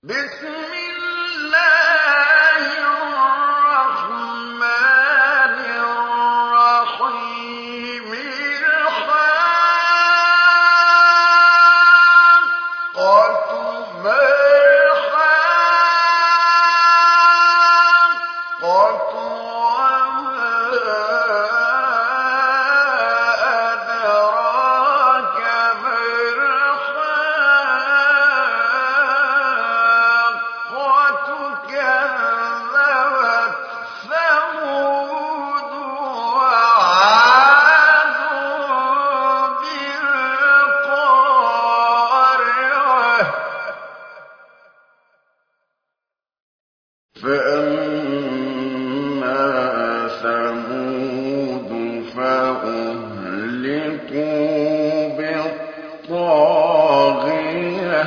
بسم الله الرحمن الرحيم الحاقة ما الحاقة وما أدراك ما الحاقة كذبت ثمود وعاد بالقارعة فأما ثمود فأهلكوا بالطاغية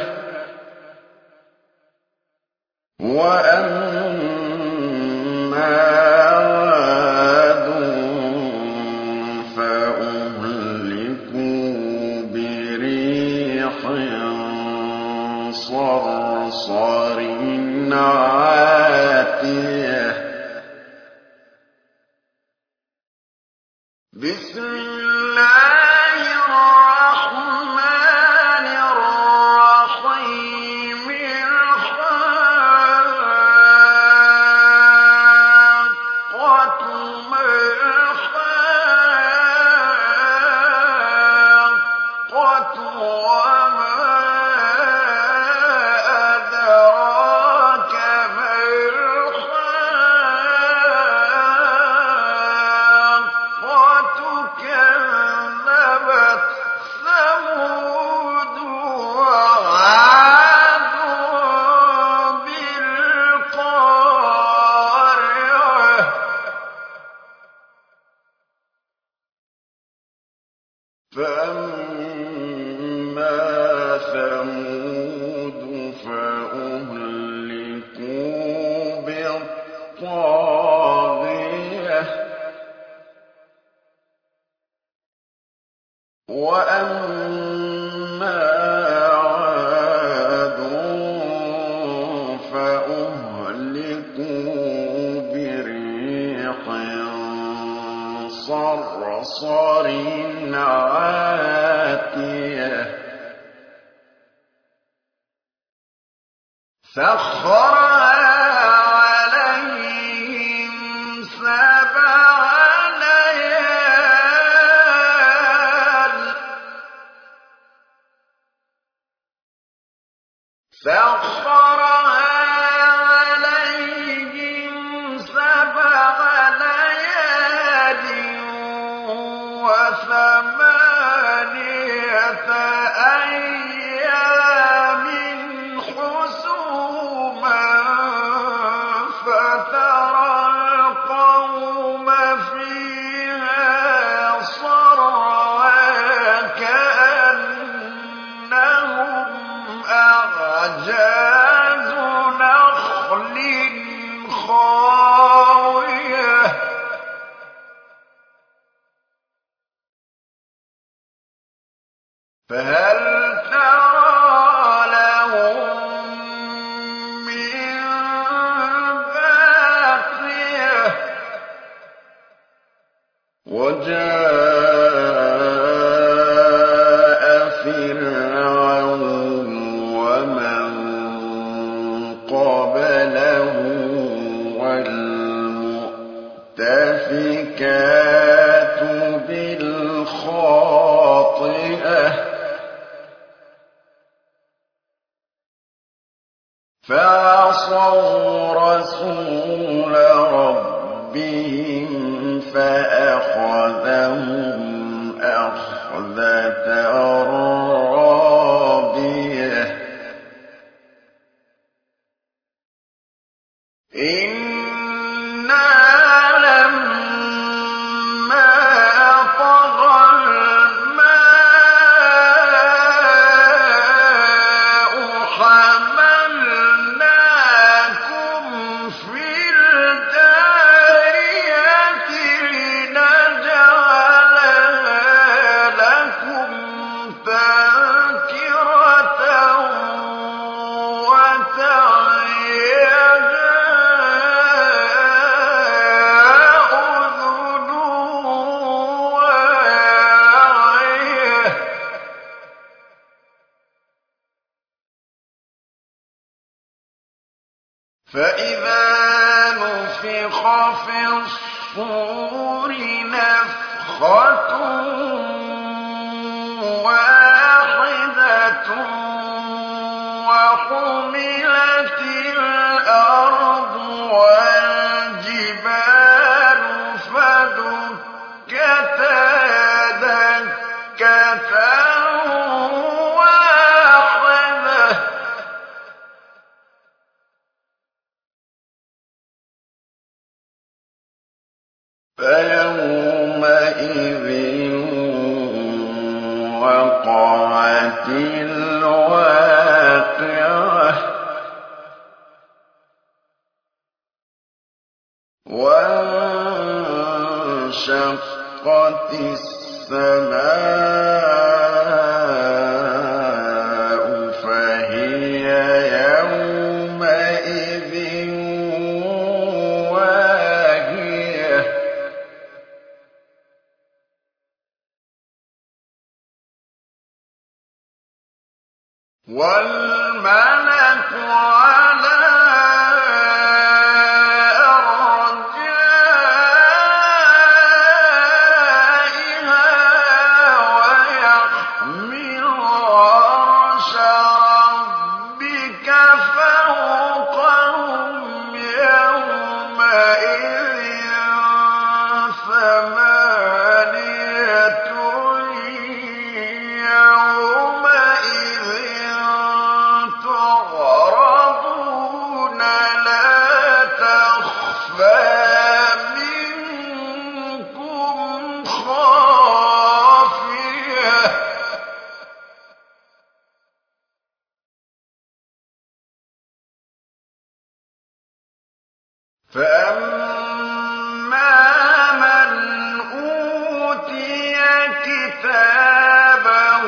وأما عاد فأهلكوا بريح صرصر عاتية بسم الله الرحمن الرحيم الحاقة ما الحاقة وما أدراك ما الحاقة كذبت ثمود وعاد بالقارعة فأما ثمود فأهلكوا بالطاغية وأما عاد فأهلكوا بريح صرصر عاتية سخرها عليهم 7 ليال سخرها عليهم 7 ليال و8 أيام حسوما فترى القوم فيها صرعى كأنهم أعجاز نخل خاوية فهل ترى لهم من باقية وجاء فرعون ومن قبله والمؤتفكات بالخاطئة فعصوا رسول ربهم فأخذهم أخذة رابية إنا لما طغى الماء حملناكم في الجارية لنجعلها لكم فإذا نفخ في الصور نفخة واحدة وحملت الأرض والجبال فدكتا دكة واحدة فيومئذ وقعت الواقعة وانشقت السماء فهي يومئذ واهية والملك على أرجائها ويحمل عرش ربك فوقهم يومئذ ثمانية يومئذ تعرضون لا تخفى منكم خافية فأما من أوتي كتابه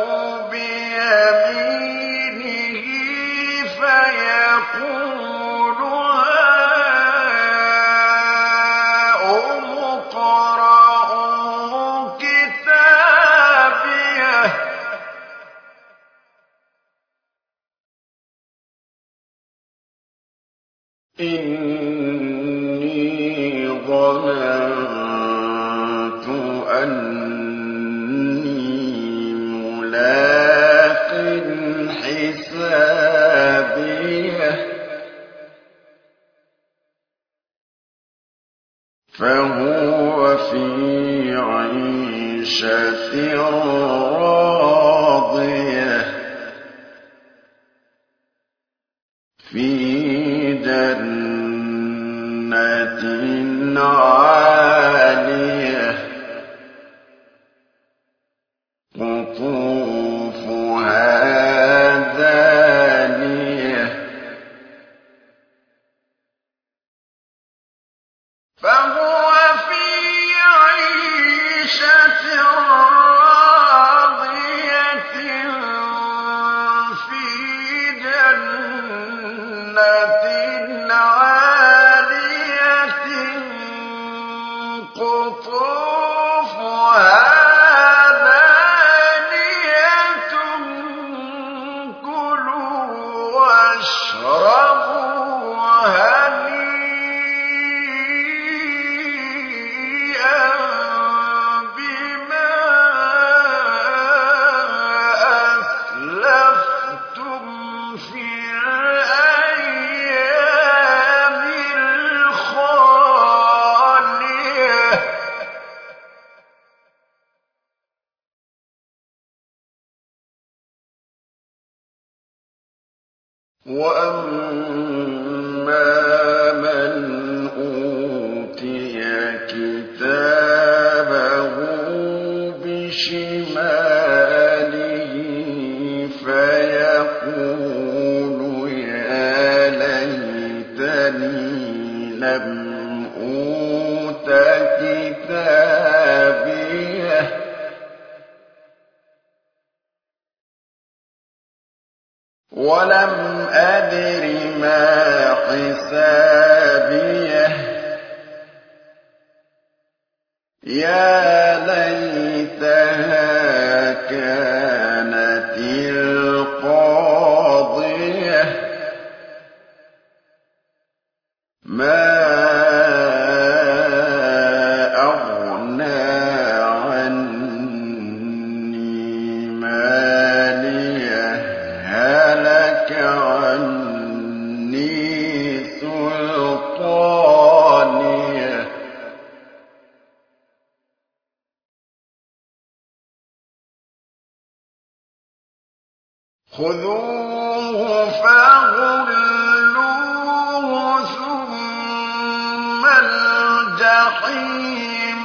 بيمينه فيقول هاؤم اقرءوا كتابيه إني ظننت أني ملاق حسابيه فهو في عيشة راضية في جنة عالية قطوفها دانية فهو في عيشة راضية في جنة عالية قطوفها دانية كلوا واشربوا هنيئا بما أسلفتم في الأيام الخالية وأما من أوتي كتابه بشماله فيقول يا ليتني لم أوت كتابيه ولم أدر ما حسابيه يا ليتها كانت القاضية عني سلطانيه خذوه فغلوه ثم الجحيم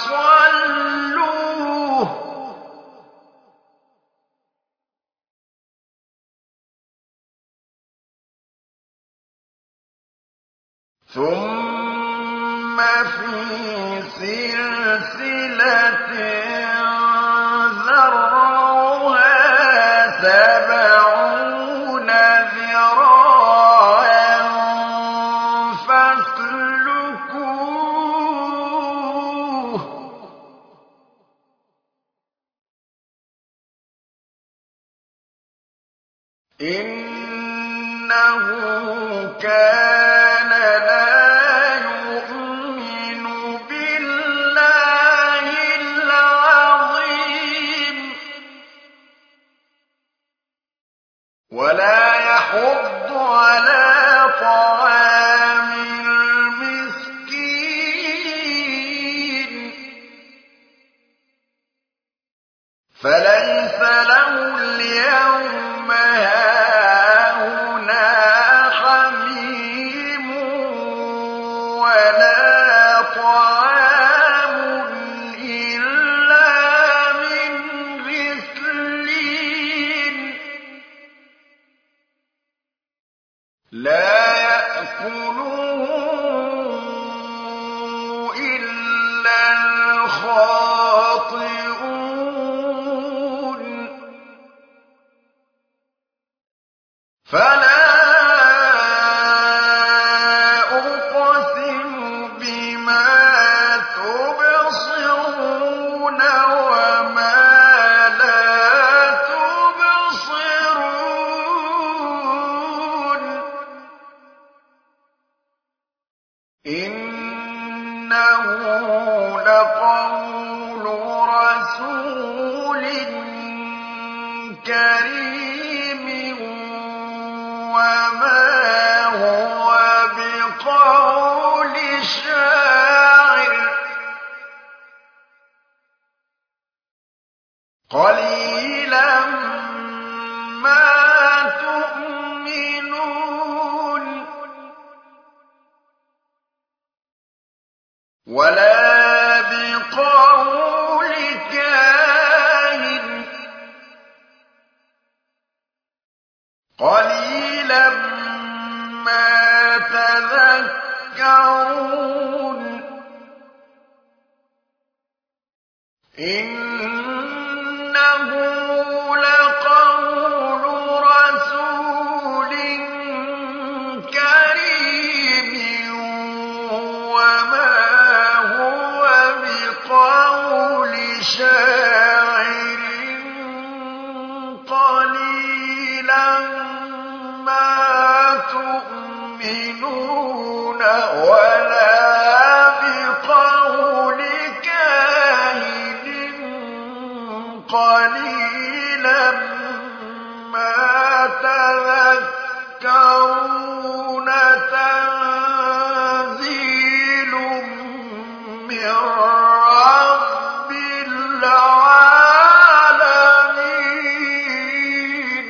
صلوه ثم في سلسلة ذرعها 70 ذراعا فاسلكوه إنه كان لا يؤمن بالله العظيم ولا يحض على طعام المسكين فليس له اليوم هاهنا حميم ولا طعام إلا من غسلين لا يأكله إلا الخاطئون فلا أقسم بما تبصرون وما لا تبصرون إنه لقول رسول كريم وما هو بقول شاعر قليلا ما تؤمنون ولا بقول كاهن قليلا ما تذكرون إنه لقول رسول كريم وما هو بقول شاعر قليلا ما تؤمنون ولا بقول كاهن قليلا ما تذكرون تنزيل من رب العالمين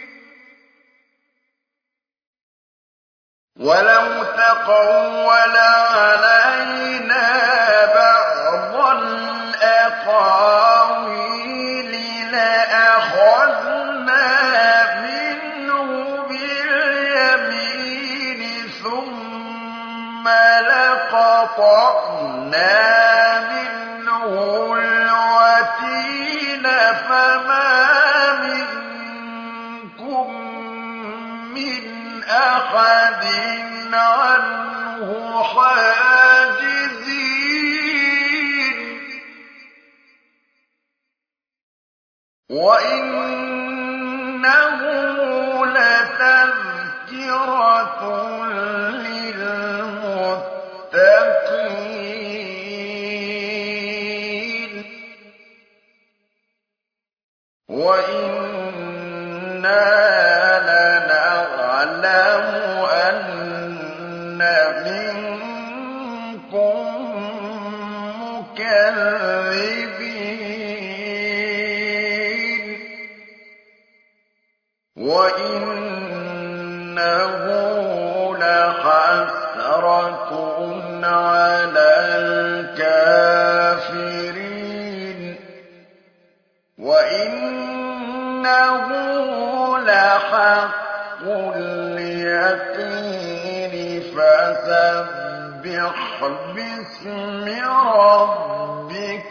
ولو تقول علينا بعض الأقاويل لأخذنا منه باليمين ثم لقطعنا منه الوتين فما منكم من أحد عنه حاجزين وإنه لتذكرة للمتقين وإنا لنظن وإنه لحسرة على الكافرين وإنه لحق اليقين فسبح باسم ربك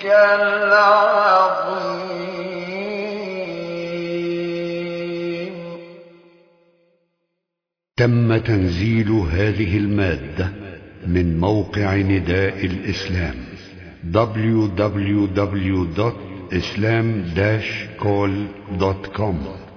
العظيم. تم تنزيل هذه المادة من موقع نداء الإسلام www.islam-call.com